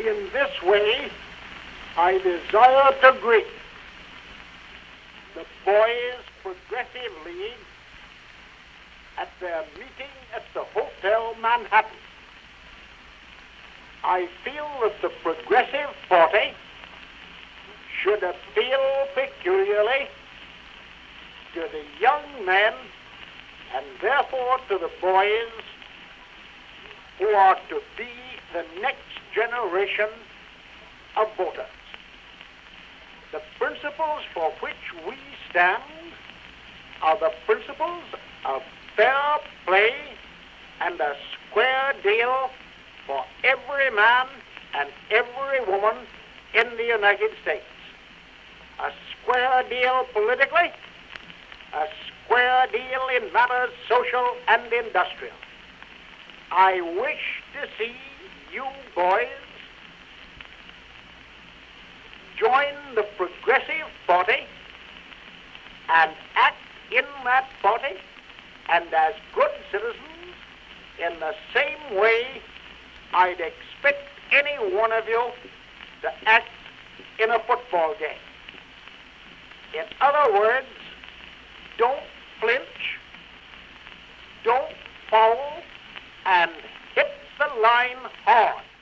In this way, I desire to greet the Boys Progressive League at their meeting at the Hotel Manhattan. I feel that the Progressive Party should appeal peculiarly to the young men and therefore to the boys who are to be the next generation of voters. The principles for which we stand are the principles of fair play and a square deal for every man and every woman in the United States. A square deal politically, a square deal in matters social and industrial. I wish to see you boys join the Progressive Party and act in that party and as good citizens in the same way I'd expect any one of you to act in a football game. In other words, don't flinch, don't foul, and hit the line hard.